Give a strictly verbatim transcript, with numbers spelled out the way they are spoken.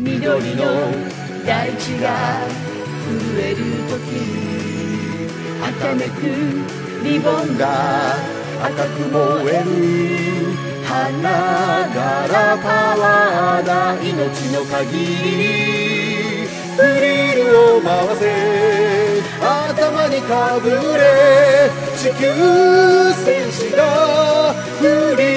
緑の大地が震える時、はためくリボンが赤く燃える。花柄パワーだ命の限り、フリルを回せ頭にかぶれ、地球戦士だフリ